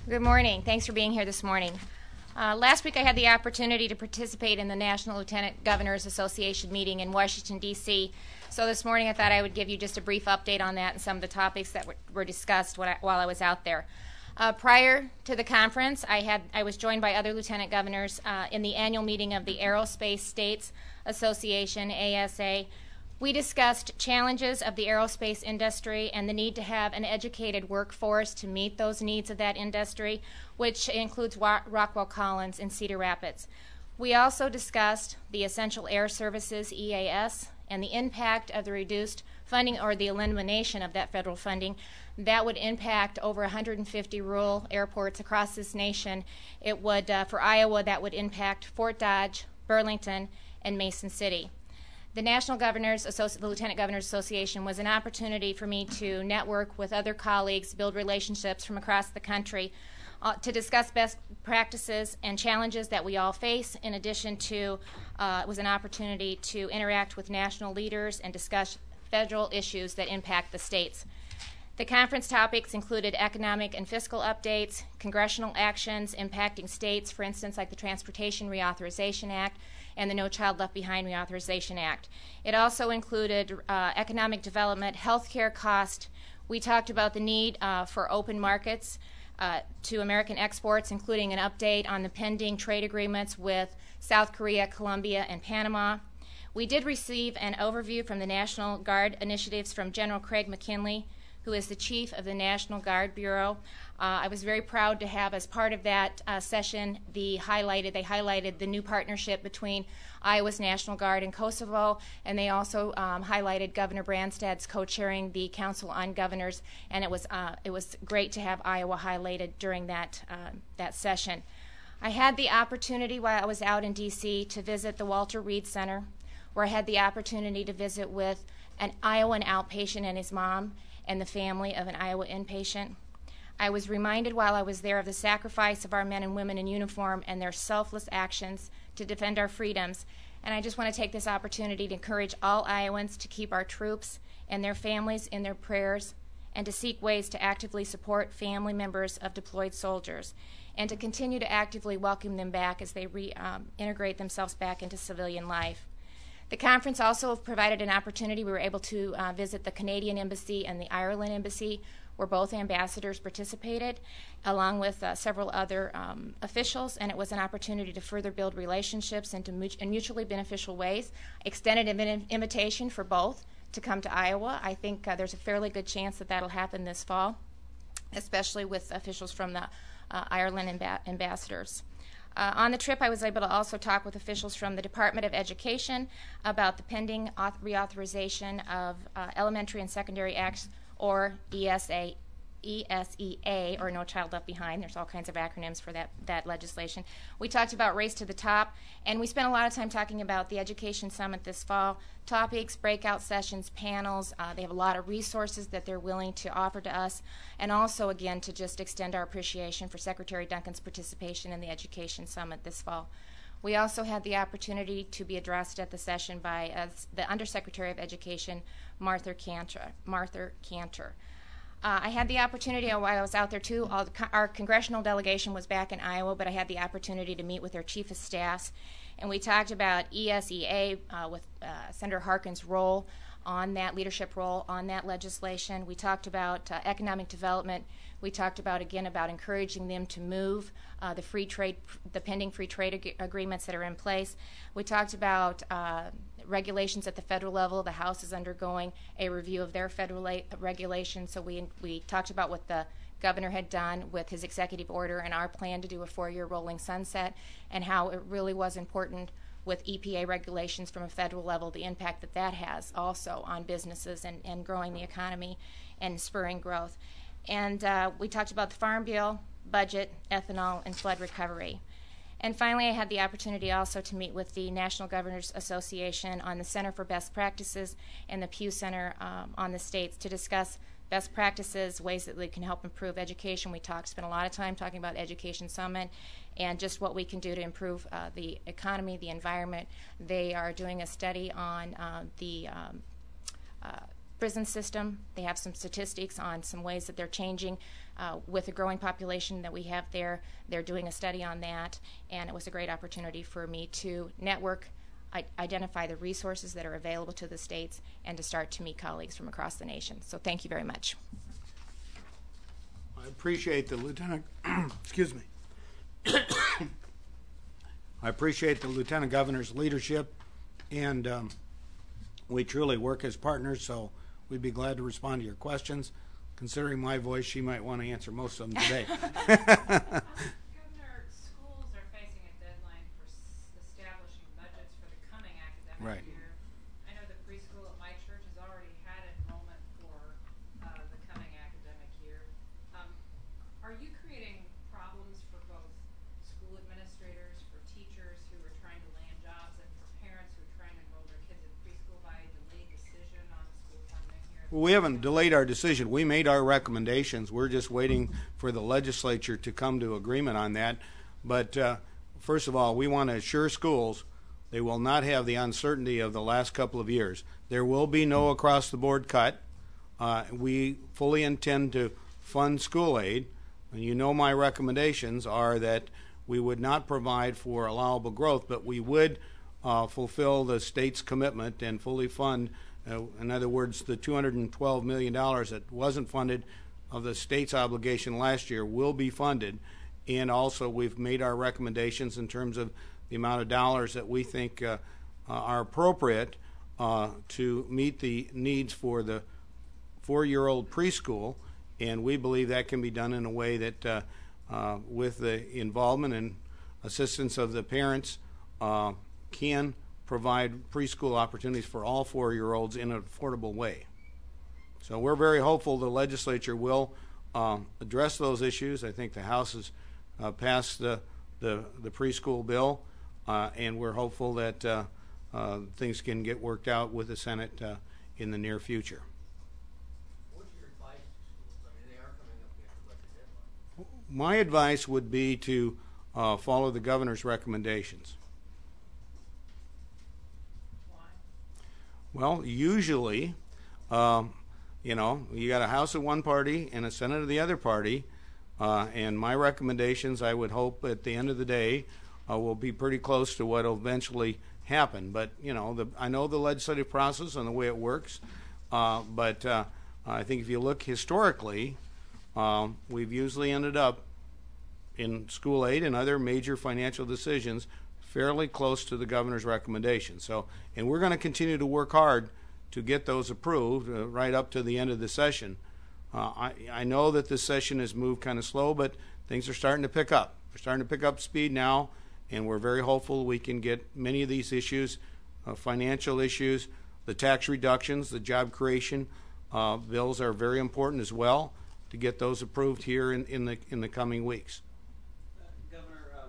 Good morning. Thanks for being here this morning. Last week I had the opportunity to participate in the National Lieutenant Governors Association meeting in Washington, D.C. So this morning I thought I would give you just a brief update on that and some of the topics that were discussed while I was out there. Prior to the conference, I was joined by other lieutenant governors in the annual meeting of the Aerospace States Association, ASA. We discussed challenges of the aerospace industry and the need to have an educated workforce to meet those needs of that industry, which includes Rockwell Collins and Cedar Rapids. We also discussed the Essential Air Services, EAS, and the impact of the reduced funding or the elimination of that federal funding. That would impact over 150 rural airports across this nation. It would, for Iowa, that would impact Fort Dodge, Burlington, and Mason City. The the Lieutenant Governors Association was an opportunity for me to network with other colleagues, build relationships from across the country, to discuss best practices and challenges that we all face. In addition to, it was an opportunity to interact with national leaders and discuss federal issues that impact the states. The conference topics included economic and fiscal updates, congressional actions impacting states, for instance, like the Transportation Reauthorization Act and the No Child Left Behind Reauthorization Act. It also included economic development, healthcare cost. We talked about the need for open markets to American exports, including an update on the pending trade agreements with South Korea, Colombia, and Panama. We did receive an overview from the National Guard initiatives from General Craig McKinley, who is the chief of the National Guard Bureau. I was very proud to have, as part of that session, they highlighted the new partnership between Iowa's National Guard and Kosovo, and they also highlighted Governor Branstad's co-chairing the Council on Governors, and it was great to have Iowa highlighted during that session. I had the opportunity while I was out in D.C. to visit the Walter Reed Center, where I had the opportunity to visit with an Iowan outpatient and his mom and the family of an Iowa inpatient. I was reminded while I was there of the sacrifice of our men and women in uniform and their selfless actions to defend our freedoms. And I just want to take this opportunity to encourage all Iowans to keep our troops and their families in their prayers and to seek ways to actively support family members of deployed soldiers and to continue to actively welcome them back as they reintegrate themselves back into civilian life. The conference also provided an opportunity. We were able to visit the Canadian Embassy and the Ireland Embassy, where both ambassadors participated, along with several other officials, and it was an opportunity to further build relationships in mutually beneficial ways. Extended an invitation for both to come to Iowa. I think there's a fairly good chance that that'll happen this fall, especially with officials from the Ireland ambassadors. On the trip, I was able to also talk with officials from the Department of Education about the pending reauthorization of Elementary and Secondary Acts, or ESEA, or No Child Left Behind. There's all kinds of acronyms for that legislation. We talked about Race to the Top, and we spent a lot of time talking about the Education Summit this fall, topics, breakout sessions, panels. They have a lot of resources that they're willing to offer to us, and also, again, to just extend our appreciation for Secretary Duncan's participation in the Education Summit this fall. We also had the opportunity to be addressed at the session by the Undersecretary of Education, Martha Cantor. I had the opportunity while I was out there too. Our congressional delegation was back in Iowa, but I had the opportunity to meet with their chief of staffs, and we talked about ESEA with Senator Harkin's role on that leadership role on that legislation. We talked about economic development. We talked about encouraging them to move the pending free trade agreements that are in place. We talked about regulations at the federal level. The House is undergoing a review of their federal regulations, so we talked about what the governor had done with his executive order and our plan to do a 4-year rolling sunset, and how it really was important with EPA regulations from a federal level, the impact that has also on businesses and growing the economy and spurring growth. And we talked about the Farm Bill, budget, ethanol, and flood recovery. And finally, I had the opportunity also to meet with the National Governors Association on the Center for Best Practices and the Pew Center on the states to discuss best practices, ways that they can help improve education. We spent a lot of time talking about Education Summit and just what we can do to improve the economy, the environment. They are doing a study on the prison system. They have some statistics on some ways that they're changing with the growing population that we have there. They're doing a study on that, and it was a great opportunity for me to network, identify the resources that are available to the states, and to start to meet colleagues from across the nation. So thank you very much. I appreciate the Lieutenant, excuse me. I appreciate the Lieutenant Governor's leadership, and we truly work as partners, so we'd be glad to respond to your questions. Considering my voice, she might want to answer most of them today. Governor, schools are facing a deadline for establishing budgets for the coming academic year. I know the preschool at my church has already had enrollment for the coming academic year. Are you creating problems for both school administrators, for teachers who are trying to land jobs, and for parents who are trying to enroll their kids in preschool by a delayed decision on school funding here? Well, we haven't delayed our decision. We made our recommendations. We're just waiting for the legislature to come to agreement on that. But first of all, we want to assure schools they will not have the uncertainty of the last couple of years. There will be no across-the-board cut. We fully intend to fund school aid. And you know my recommendations are that we would not provide for allowable growth, but we would fulfill the state's commitment and fully fund, in other words, the $212 million that wasn't funded of the state's obligation last year will be funded. And also we've made our recommendations in terms of the amount of dollars that we think are appropriate to meet the needs for the 4-year-old preschool. And we believe that can be done in a way that, with the involvement and assistance of the parents, can provide preschool opportunities for all 4-year-olds in an affordable way. So we're very hopeful the legislature will address those issues. I think the House has passed the preschool bill, and we're hopeful that things can get worked out with the Senate in the near future. My advice would be to follow the governor's recommendations. Why? Well, usually, you know, you got a House of one party and a Senate of the other party, and my recommendations, I would hope at the end of the day, will be pretty close to what will eventually happen. But, you know, I know the legislative process and the way it works, but I think if you look historically, we've usually ended up in school aid and other major financial decisions fairly close to the governor's recommendations. So, and we're going to continue to work hard to get those approved right up to the end of the session. I know that this session has moved kind of slow, but things are starting to pick up. We're starting to pick up speed now, and we're very hopeful we can get many of these issues, financial issues, the tax reductions, the job creation bills are very important as well, to get those approved here in the coming weeks. Governor,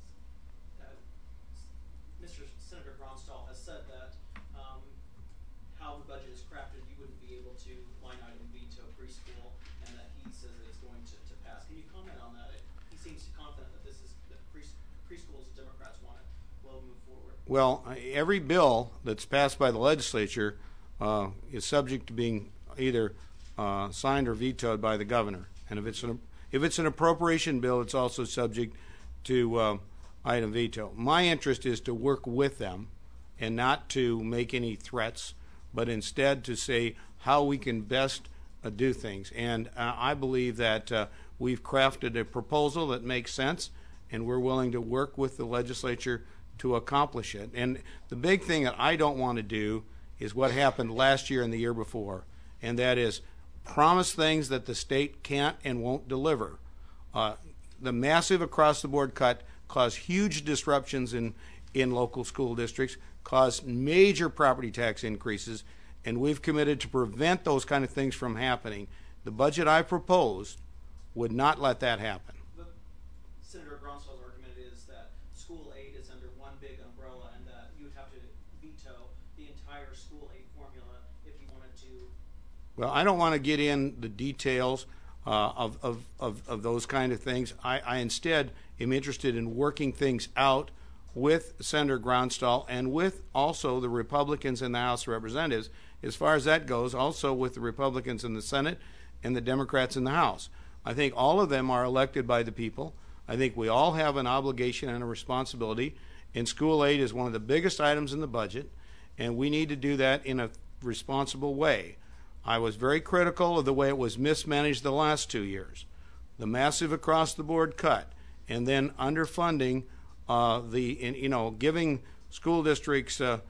Mr. Senator Gronstal has said that how the budget is crafted, you wouldn't be able to line item veto preschool, and that he says that it's going to pass. Can you comment on that? He seems confident that preschools Democrats want it will move forward. Well, every bill that's passed by the legislature is subject to being either signed or vetoed by the governor. And if it's an appropriation bill, it's also subject to item veto. My interest is to work with them and not to make any threats, but instead to say how we can best do things. And I believe that we've crafted a proposal that makes sense, and we're willing to work with the legislature to accomplish it. And the big thing that I don't want to do is what happened last year and the year before, and that is promise things that the state can't and won't deliver. The massive across-the-board cut caused huge disruptions in local school districts, caused major property tax increases, and we've committed to prevent those kind of things from happening. The budget I proposed would not let that happen. But Senator Gronstal's argument is that school aid is under one big umbrella, and that you would have to veto the entire school aid formula if you wanted to. Well, I don't want to get in the details of those kind of things. I instead am interested in working things out with Senator Gronstal and with also the Republicans in the House of Representatives, as far as that goes, also with the Republicans in the Senate and the Democrats in the House. I think all of them are elected by the people. I think we all have an obligation and a responsibility, and school aid is one of the biggest items in the budget, and we need to do that in a responsible way. I was very critical of the way it was mismanaged the last 2 years. The massive across-the-board cut, and then underfunding giving school districts the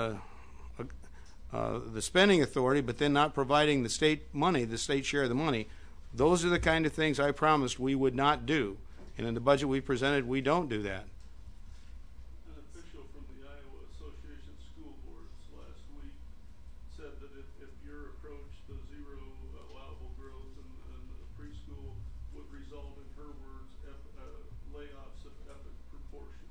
spending authority, but then not providing the state money, the state share of the money. Those are the kind of things I promised we would not do. And in the budget we presented, we don't do that. An official from the Iowa Association of School Boards last week said that if your approach to zero allowable growth in the preschool would result, in her words, layoffs of epic proportions.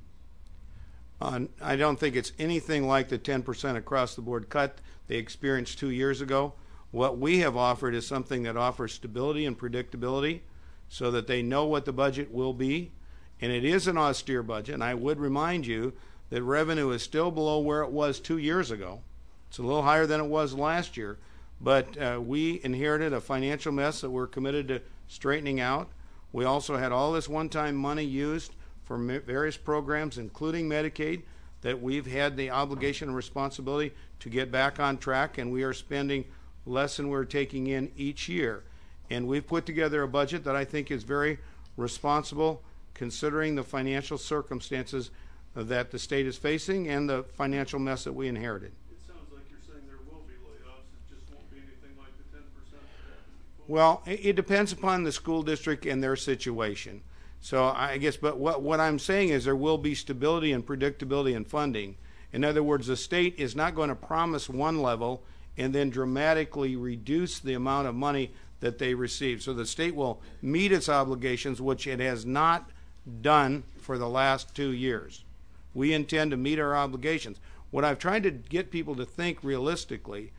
I don't think it's anything like the 10% across-the-board cut they experienced 2 years ago. What we have offered is something that offers stability and predictability so that they know what the budget will be. And it is an austere budget, and I would remind you that revenue is still below where it was 2 years ago. It's a little higher than it was last year, but we inherited a financial mess that we're committed to straightening out. We also had all this one-time money used for various programs, including Medicaid, that we've had the obligation and responsibility to get back on track, and we are spending less than we're taking in each year. And we've put together a budget that I think is very responsible considering the financial circumstances that the state is facing and the financial mess that we inherited. It sounds like you're saying there will be layoffs, it just won't be anything like the 10% that happened before. Well, it depends upon the school district and their situation. So I guess, but what I'm saying is there will be stability and predictability in funding. In other words, the state is not going to promise one level and then dramatically reduce the amount of money that they receive. So the state will meet its obligations, which it has not done for the last 2 years. We intend to meet our obligations. What I've tried to get people to think realistically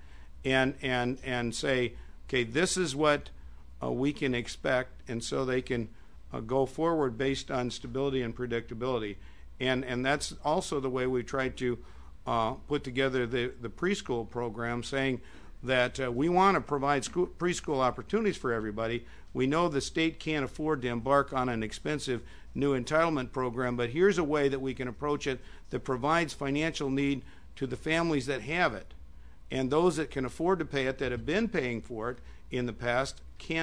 and say, okay, this is what we can expect, and so they can go forward based on stability and predictability. And that's also the way we tried to put together the preschool program, saying that we want to provide preschool opportunities for everybody. We know the state can't afford to embark on an expensive new entitlement program, but here's a way that we can approach it that provides financial need to the families that have it. And those that can afford to pay it, that have been paying for it in the past,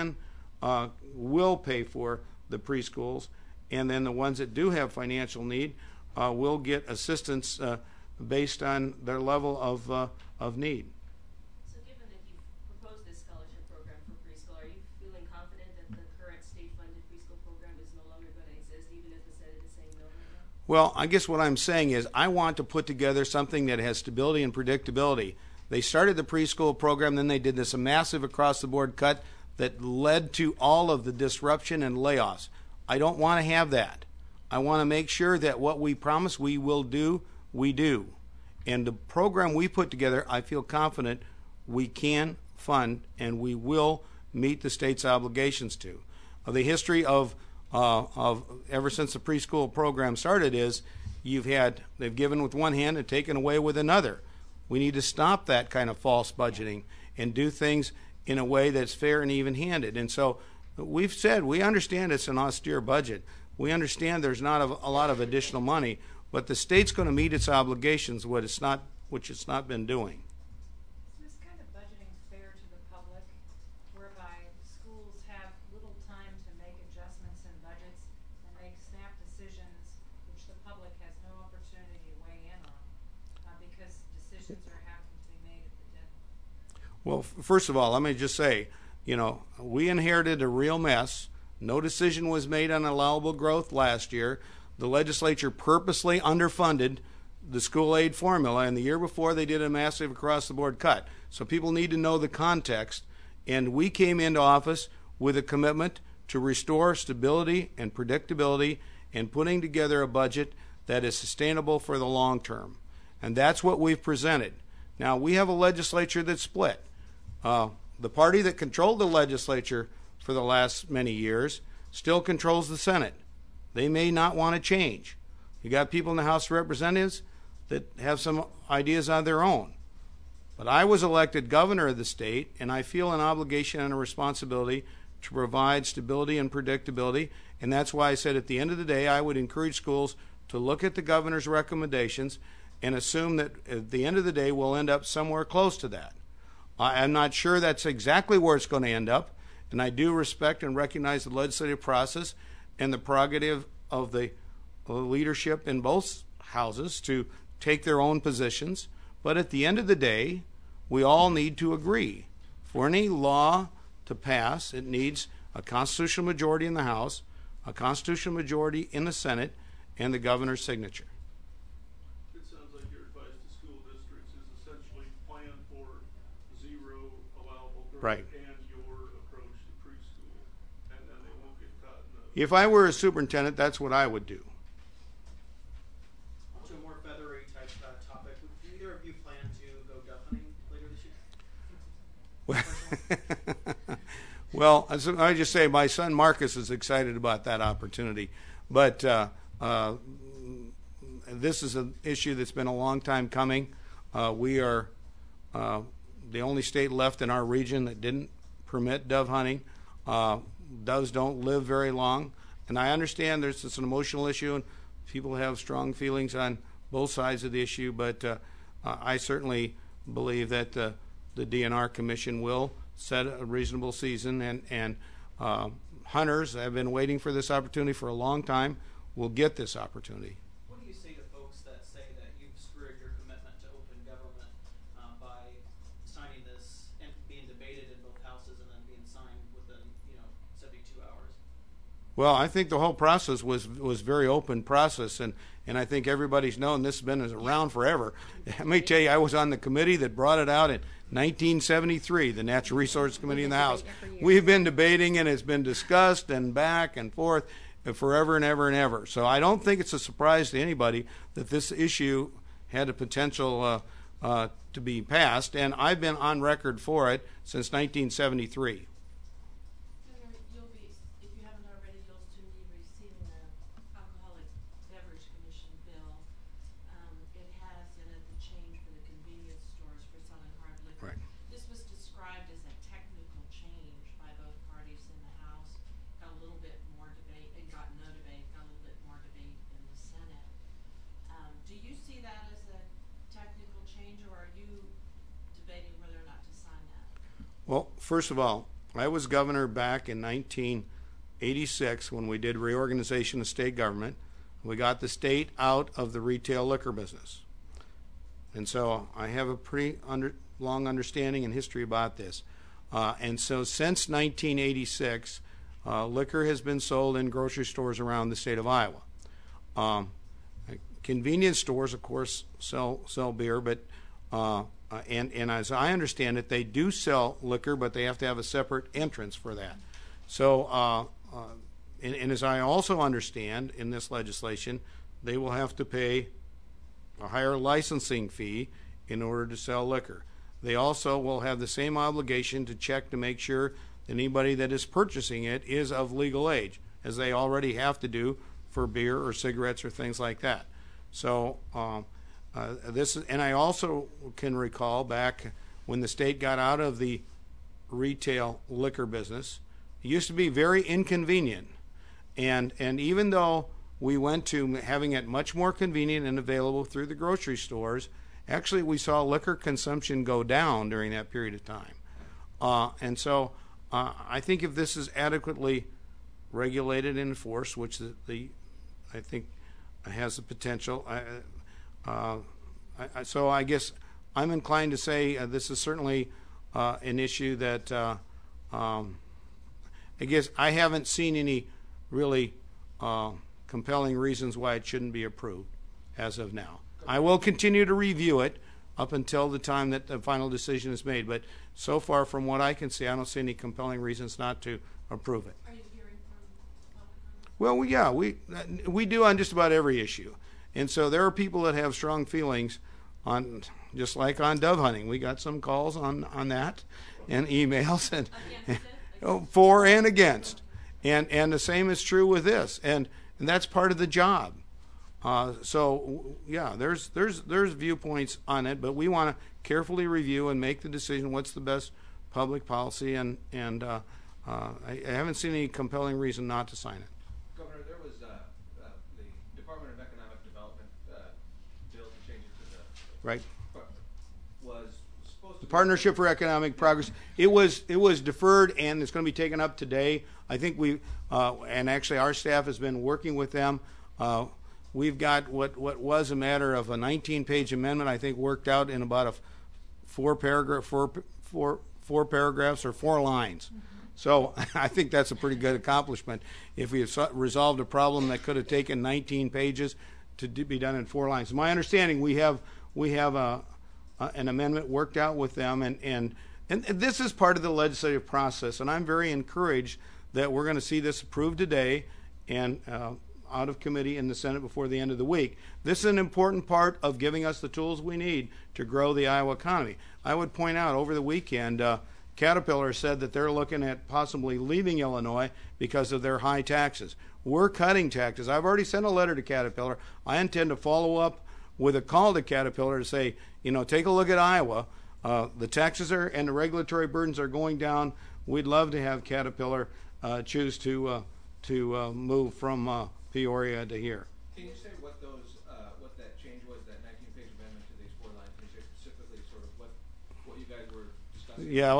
will pay for the preschools. And then the ones that do have financial need will get assistance based on their level of need. So given that you've proposed this scholarship program for preschool, are you feeling confident that the current state-funded preschool program is no longer going to exist, even if the Senate is saying no right now? Well, I guess what I'm saying is I want to put together something that has stability and predictability. They started the preschool program, then they did this massive across-the-board cut that led to all of the disruption and layoffs. I don't want to have that. I want to make sure that what we promise we will do, we do. And the program we put together, I feel confident we can fund and we will meet the state's obligations to. The history of ever since the preschool program started is they've given with one hand and taken away with another. We need to stop that kind of false budgeting and do things in a way that's fair and even-handed. And so we've said we understand it's an austere budget. We understand there's not a lot of additional money, but the state's going to meet its obligations, which it's not been doing. Is this kind of budgeting fair to the public, whereby schools have little time to make adjustments in budgets and make snap decisions which the public has no opportunity to weigh in on because decisions are having to be made at the deadline? Well, first of all, let me just say, we inherited a real mess. No decision was made on allowable growth last year. The legislature purposely underfunded the school aid formula, and the year before they did a massive across-the-board cut. So people need to know the context. And we came into office with a commitment to restore stability and predictability and putting together a budget that is sustainable for the long term. And that's what we've presented. Now, we have a legislature that's split. The party that controlled the legislature for the last many years still controls the Senate. They may not want to change. You got people in the House of Representatives that have some ideas on their own. But I was elected governor of the state, and I feel an obligation and a responsibility to provide stability and predictability, and that's why I said at the end of the day I would encourage schools to look at the governor's recommendations and assume that at the end of the day we'll end up somewhere close to that. I'm not sure that's exactly where it's going to end up, and I do respect and recognize the legislative process and the prerogative of the leadership in both houses to take their own positions. But at the end of the day, we all need to agree. For any law to pass, it needs a constitutional majority in the House, a constitutional majority in the Senate, and the governor's signature. It sounds like your advice to school districts is essentially plan for 0 allowable growth Right. and your approach to preschool, and then they won't get caught in the... If I were a superintendent, that's what I would do. To a more feathery type topic, would either of you plan to go dove hunting later this year? Well, as I just say, my son Marcus is excited about that opportunity. But this is an issue that's been a long time coming. We are the only state left in our region that didn't permit dove hunting. Doves don't live very long. And I understand it's an emotional issue, and people have strong feelings on both sides of the issue, but I certainly believe that the DNR Commission will set a reasonable season, and hunters have been waiting for this opportunity for a long time, will get this opportunity. What do you say to folks that say that you've screwed your commitment to open government by signing this and being debated in both houses and then being signed within 72 hours? Well, I think the whole process was very open process, and I think everybody's known this has been around forever. Let me tell you, I was on the committee that brought it out in 1973, the Natural Resources Committee in the House. We've been debating, and it's been discussed and back and forth forever and ever and ever. So I don't think it's a surprise to anybody that this issue had a potential to be passed, and I've been on record for it since 1973. You'll be, if you haven't already, you'll soon be receiving the Alcoholic Beverage Commission bill. It has in it the change for the convenience stores for selling hard liquor. Right. This was described as a technical change by both parties in the House. Got a little bit more debate, and got no debate, got a little bit more debate in the Senate. Do you see that as a technical change, or are you debating whether or not to sign that? Well, first of all, I was governor back in 1986 when we did reorganization of state government. We got the state out of the retail liquor business. And so I have a pretty long understanding and history about this. And so since 1986, liquor has been sold in grocery stores around the state of Iowa. Convenience stores, of course, sell beer, but and as I understand it, they do sell liquor, but they have to have a separate entrance for that. So, and as I also understand in this legislation, they will have to pay a higher licensing fee in order to sell liquor. They also will have the same obligation to check to make sure that anybody that is purchasing it is of legal age, as they already have to do for beer or cigarettes or things like that. So and I also can recall back when the state got out of the retail liquor business, it used to be very inconvenient. And even though we went to having it much more convenient and available through the grocery stores, actually we saw liquor consumption go down during that period of time. And so I think if this is adequately regulated and enforced, which I think has the potential, so I guess I'm inclined to say this is certainly an issue that I guess I haven't seen any really compelling reasons why it shouldn't be approved as of now. I will continue to review it up until the time that the final decision is made, but so far from what I can see, I don't see any compelling reasons not to approve it. Are you hearing from public comment? Well, yeah, we do on just about every issue. And so there are people that have strong feelings on, just like on dove hunting. We got some calls on that and emails and for and against. And the same is true with this. And that's part of the job. There's viewpoints on it, but we want to carefully review and make the decision what's the best public policy, and I haven't seen any compelling reason not to sign it. Governor, there was the Department of Economic Development bill to change it to the Right. was supposed to Partnership for Economic Progress. It was deferred, and it's going to be taken up today. I think and actually our staff has been working with them. We've got what was a matter of a 19-page amendment, I think, worked out in about a four paragraphs or 4 lines. Mm-hmm. So I think that's a pretty good accomplishment. If we have resolved a problem that could have taken 19 pages to be done in 4 lines. My understanding, we have an amendment worked out with them, and this is part of the legislative process, and I'm very encouraged that we're going to see this approved today and out of committee in the Senate before the end of the week. This is an important part of giving us the tools we need to grow the Iowa economy. I would point out over the weekend, Caterpillar said that they're looking at possibly leaving Illinois because of their high taxes. We're cutting taxes. I've already sent a letter to Caterpillar. I intend to follow up with a call to Caterpillar to say, take a look at Iowa. The taxes and the regulatory burdens are going down. We'd love to have Caterpillar choose to move from Peoria to here. Can you say what that change was, that 19-page amendment to these 4 lines? Can you say specifically sort of what you guys were discussing? Yeah,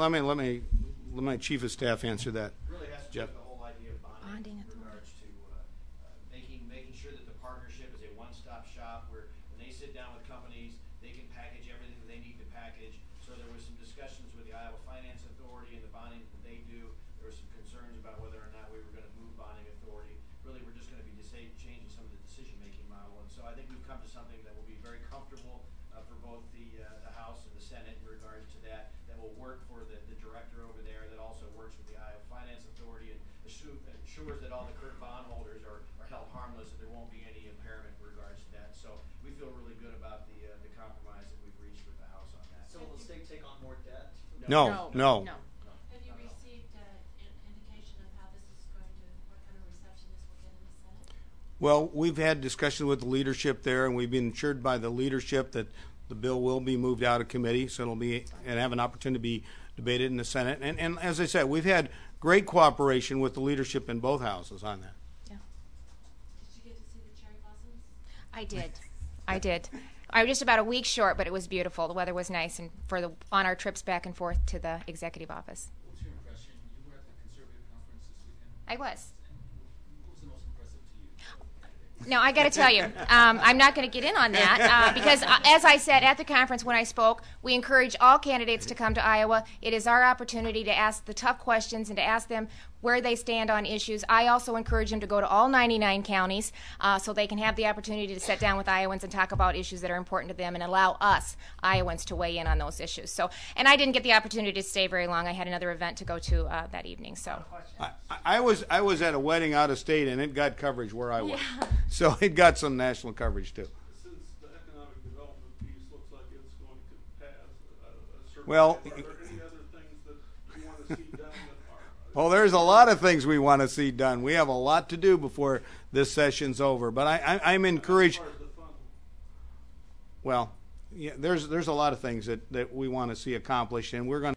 let my chief of staff answer that. It really has to do Jeff. with the whole idea of bonding in regards to making sure that the partnership is a one-stop shop where when they sit down with companies, they can package everything that they need to package. So there was some discussions with the Iowa Finance Authority and the bonding that they do. There were some concerns about whether or not we were going to move bonding authority. Really, we're just going to be changing some of the decision-making model. And so I think we've come to something that will be very comfortable for both the House and the Senate in regards to that will work for the director over there, that also works with the Iowa Finance Authority and ensures that all the current bondholders are held harmless, and there won't be any impairment in regards to that. So we feel really good about the compromise that we've reached with the House on that. So will the state take on more debt? No. Have you received indication of how this is going to, what kind of reception this will get in the Senate? Well, we've had discussions with the leadership there, and we've been assured by the leadership that the bill will be moved out of committee, so it'll be and have an opportunity to be debated in the Senate. And as I said, we've had great cooperation with the leadership in both houses on that. Yeah. Did you get to see the cherry blossoms? I did. I was just about a week short, but it was beautiful. The weather was nice, and on our trips back and forth to the executive office. What's your impression? You were at the conservative conference this weekend. I was. What was the most impressive to you? No, I got to tell you, I'm not going to get in on that because, as I said at the conference when I spoke, we encourage all candidates to come to Iowa. It is our opportunity to ask the tough questions and to ask them where they stand on issues. I also encourage them to go to all 99 counties so they can have the opportunity to sit down with Iowans and talk about issues that are important to them and allow us, Iowans, to weigh in on those issues. So, and I didn't get the opportunity to stay very long. I had another event to go to that evening. So, I was at a wedding out of state, and it got coverage where I was. So it got some national coverage, too. Since the economic development piece looks like it's going to pass, Well, are there any other things that you want to see done that are? Well, there's a lot of things we want to see done. We have a lot to do before this session's over. But I'm encouraged. As far as the funnel. Well, yeah, there's a lot of things that we want to see accomplished, and we're going to